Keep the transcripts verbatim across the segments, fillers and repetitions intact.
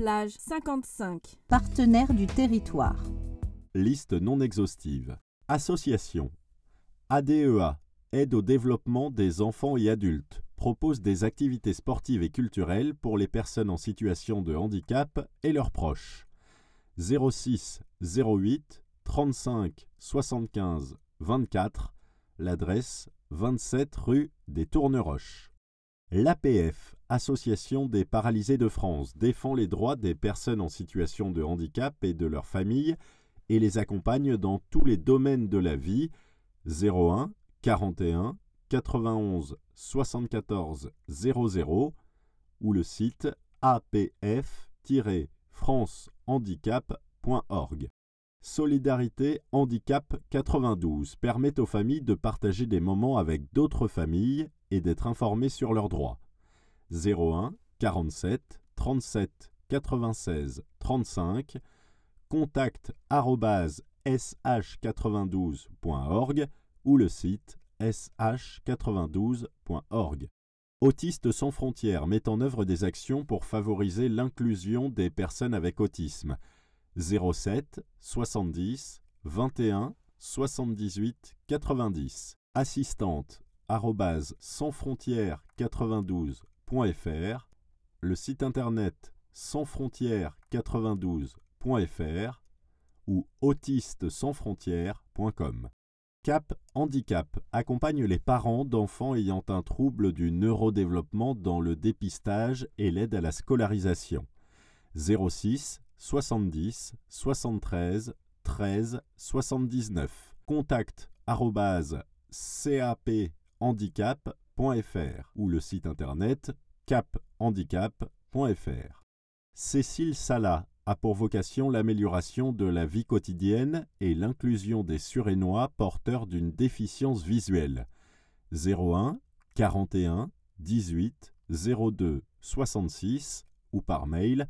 plage cinquante-cinq. Partenaires du territoire. Liste non exhaustive. Association. A D E A, Aide au développement des enfants et adultes, propose des activités sportives et culturelles pour les personnes en situation de handicap et leurs proches. zéro six zéro huit trente-cinq soixante-quinze vingt-quatre, l'adresse vingt-sept rue des Tourneroches. L'A P F, Association des paralysés de France, défend les droits des personnes en situation de handicap et de leurs familles et les accompagne dans tous les domaines de la vie. zéro un quarante et un quatre-vingt-onze soixante-quatorze zéro zéro ou le site a p f tiret france handicap point org. Solidarité Handicap quatre-vingt-douze permet aux familles de partager des moments avec d'autres familles et d'être informées sur leurs droits. zéro un quarante-sept trente-sept quatre-vingt-seize trente-cinq, contact arobase s h quatre-vingt-douze point org ou le site s h quatre-vingt-douze point org. Autistes sans frontières met en œuvre des actions pour favoriser l'inclusion des personnes avec autisme. zéro sept soixante-dix vingt et un soixante-dix-huit quatre-vingt-dix. Assistante arobase sans frontières quatre-vingt-douze point f r, le site internet sans frontières quatre-vingt-douze point f r ou autistes sans frontières point com. Cap Handicap accompagne les parents d'enfants ayant un trouble du neurodéveloppement dans le dépistage et l'aide à la scolarisation. zéro six soixante-dix soixante-treize treize soixante-dix-neuf. Contact arobase cap handicap point f r ou le site internet cap handicap point f r. Cécile Sala a pour vocation l'amélioration de la vie quotidienne et l'inclusion des Surénois porteurs d'une déficience visuelle. zéro un quarante et un dix-huit zéro deux soixante-six ou par mail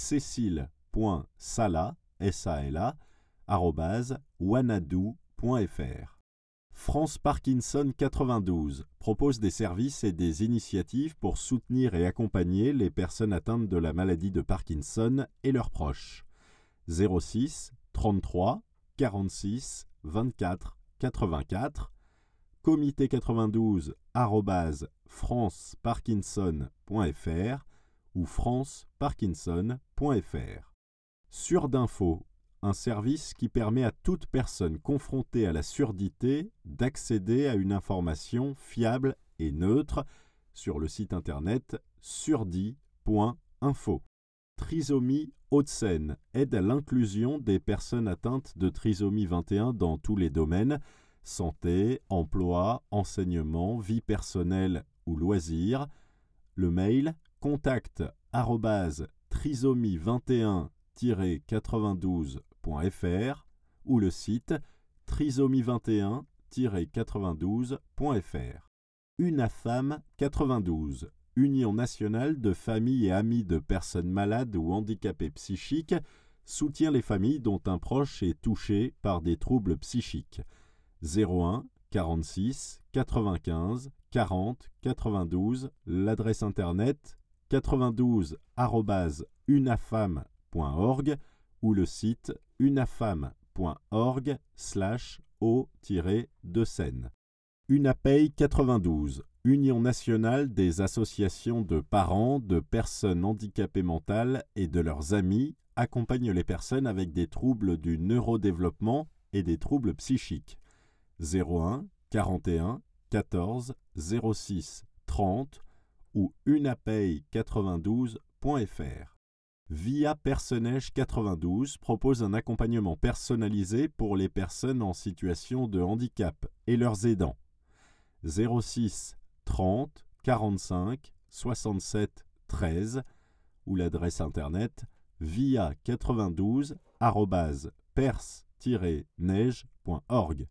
cécile.sala s a l a arobase wanadoo point f r. France Parkinson quatre-vingt-douze propose des services et des initiatives pour soutenir et accompagner les personnes atteintes de la maladie de Parkinson et leurs proches. zéro six trente-trois quarante-six vingt-quatre quatre-vingt-quatre, comité quatre-vingt-douze arobase france parkinson point f r ou france parkinson point f r. Surdinfo, un service qui permet à toute personne confrontée à la surdité d'accéder à une information fiable et neutre sur le site internet surdi point info. Trisomie Hauts-de-Seine aide à l'inclusion des personnes atteintes de trisomie vingt et un dans tous les domaines: santé, emploi, enseignement, vie personnelle ou loisirs. Le mail contact arobase trisomie vingt et un tiret quatre-vingt-douze point f r ou le site trisomie vingt et un tiret quatre-vingt-douze point f r. UNAFAM quatre-vingt-douze, Union nationale de familles et amis de personnes malades ou handicapées psychiques, soutient les familles dont un proche est touché par des troubles psychiques. zéro un quarante-six quatre-vingt-quinze quarante quatre-vingt-douze, l'adresse internet quatre-vingt-douze arobase unafam point org ou le site unafam point org slash o deux scènes. UNAPEI quatre-vingt-douze, Union nationale des associations de parents de personnes handicapées mentales et de leurs amis, accompagne les personnes avec des troubles du neurodéveloppement et des troubles psychiques. zéro un quarante et un quatorze zéro six trente ou unapei quatre-vingt-douze point f r. Via Personnage quatre-vingt-douze propose un accompagnement personnalisé pour les personnes en situation de handicap et leurs aidants. zéro six trente quarante-cinq soixante-sept treize ou l'adresse internet via quatre-vingt-douze arobase perse tiret neige point org.